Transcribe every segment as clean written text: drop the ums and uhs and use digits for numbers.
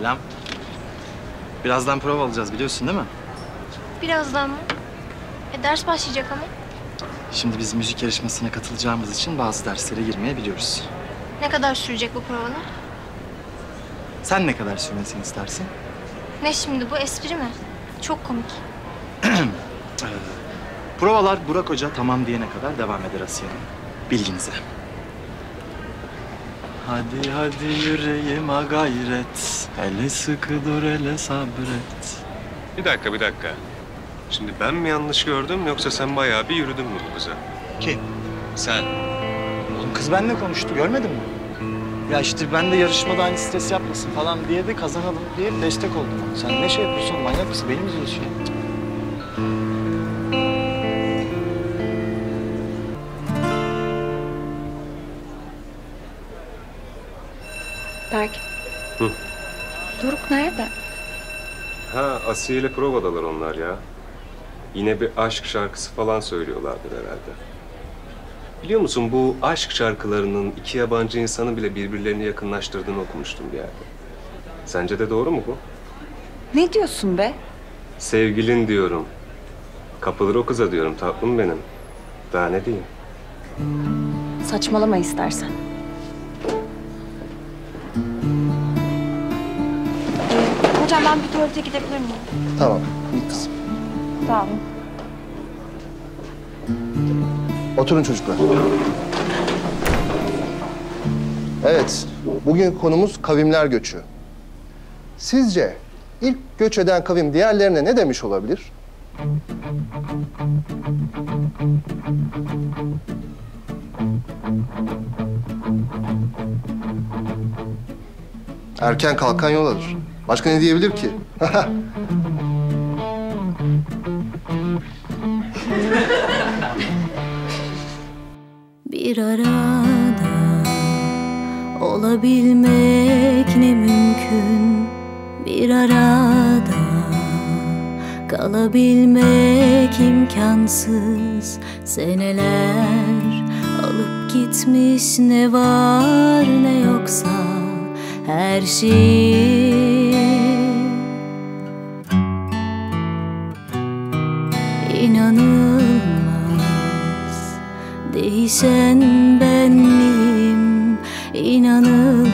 Selam. Birazdan prova alacağız biliyorsun değil mi? Birazdan mı? Ders başlayacak ama. Şimdi biz müzik yarışmasına katılacağımız için bazı derslere girmeyebiliyoruz. Ne kadar sürecek bu provalar? Sen ne kadar sürmesini istersin? Ne şimdi bu, espri mi? Çok komik. Provalar Burak Hoca tamam diyene kadar devam eder Asiye Hanım. Bilginize. Hadi hadi yüreğime gayret. Hele sıkı dur hele sabret. Bir dakika. Şimdi ben mi yanlış gördüm yoksa sen bayağı bir yürüdün mü bu kıza? Kim? Sen. Oğlum kız benimle konuştu görmedin mi? Ya işte ben de yarışmada aynı stres yapmasın falan diye de kazanalım diye destek oldum. Sen ne şey yapıyorsun, manyak mısın? Beni mi izliyorsun ya? Berk. Hı. Doruk nerede? Ha, Asiye ile provadalar onlar ya. Yine bir aşk şarkısı falan söylüyorlardır herhalde. Biliyor musun bu aşk şarkılarının iki yabancı insanı bile birbirlerini yakınlaştırdığını okumuştum bir yerde. Sence de doğru mu bu? Ne diyorsun be? Sevgilin diyorum. Kapılır o kıza diyorum tatlım benim. Daha ne diyeyim? Saçmalama istersen. Hocam ben bir tuvalete gidebilir miyim? Tamam, iyi kızım. Sağ olun. Oturun çocuklar. Evet, bugün konumuz kavimler göçü. Sizce ilk göç eden kavim diğerlerine ne demiş olabilir? Erken kalkan yol alır. Başka ne diyebilir ki? Bir arada olabilmek ne mümkün, bir arada kalabilmek imkansız. Seneler alıp gitmiş ne var ne yoksa her şey. İnanılmaz değişen benliğim, inanılmaz.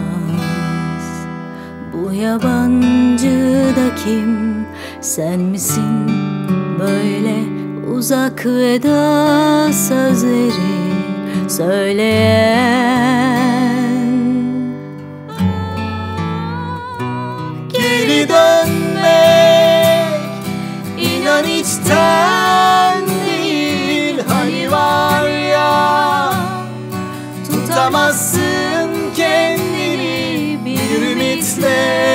Bu yabancı da kim? Sen misin böyle uzak veda sözleri söyleyen? Geri dönmek inan içten değil, hani var ya tutamazsın kendini bir ümitle.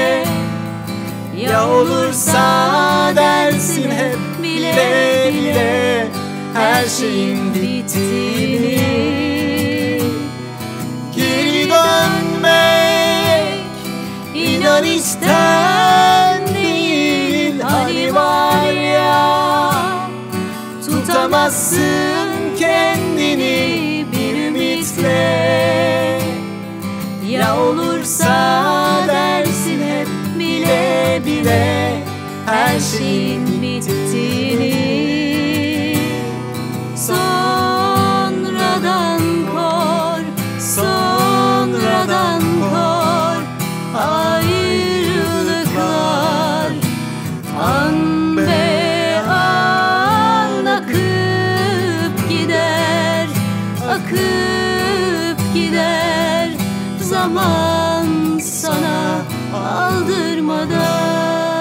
Ya olursa dersin hep bile bile her şeyin bittiğini. Geri dönmek inan içten değil, hani var ya tutamazsın kendini bir ümitle. Ya olursa dersin hep bile bile her şeyin bittiğini. Sonradan kor, sonradan kor ayrılıklar. An be an akıp gider, akıp gider zaman sana aldırmadan.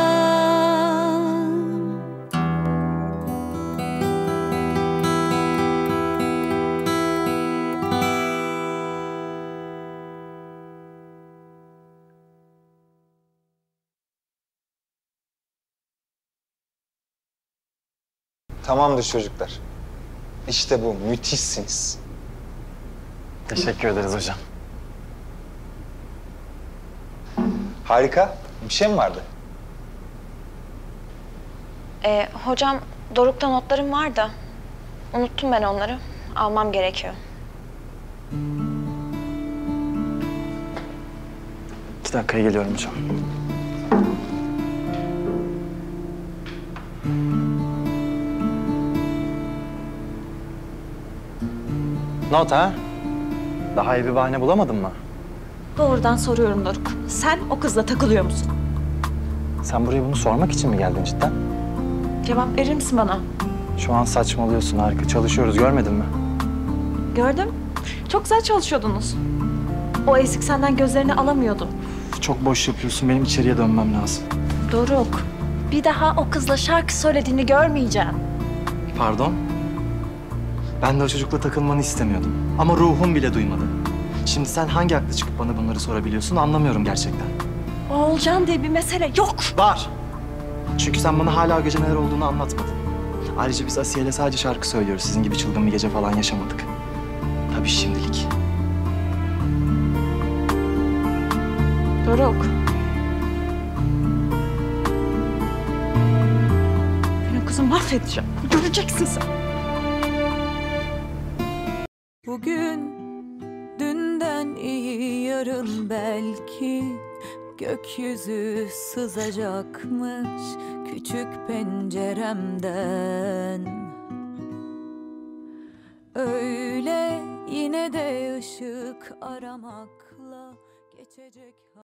Tamamdır çocuklar. İşte bu, müthişsiniz. Teşekkür ederiz hocam. Harika. Bir şey mi vardı? Hocam, Doruk'ta notlarım var da unuttum ben onları. Almam gerekiyor. 2 dakikaya geliyorum hocam. Not ha? Daha iyi bir bahane bulamadın mı? Doğrudan soruyorum Doruk. Sen o kızla takılıyor musun? Sen buraya bunu sormak için mi geldin cidden? Cevap verir misin bana? Şu an saçmalıyorsun, harika çalışıyoruz, görmedin mi? Gördüm. Çok güzel çalışıyordunuz. O esik senden gözlerini alamıyordu. Çok boş yapıyorsun, benim içeriye dönmem lazım. Doruk, bir daha o kızla şarkı söylediğini görmeyeceğim. Pardon? Ben de o çocukla takılmanı istemiyordum. Ama ruhum bile duymadı. Şimdi sen hangi akla çıkıp bana bunları sorabiliyorsun anlamıyorum gerçekten. Oğulcan diye bir mesele yok. Var. Çünkü sen bana hala o gece neler olduğunu anlatmadın. Ayrıca biz Asiye'yle sadece şarkı söylüyoruz. Sizin gibi çılgın bir gece falan yaşamadık. Tabii şimdilik. Doruk. Ben o kızı mahvedeceğim. Göreceksin sen. Bugün dünden iyi yarın belki gökyüzü sızacakmış küçük penceremden. Öyle yine de ışık aramakla geçecek.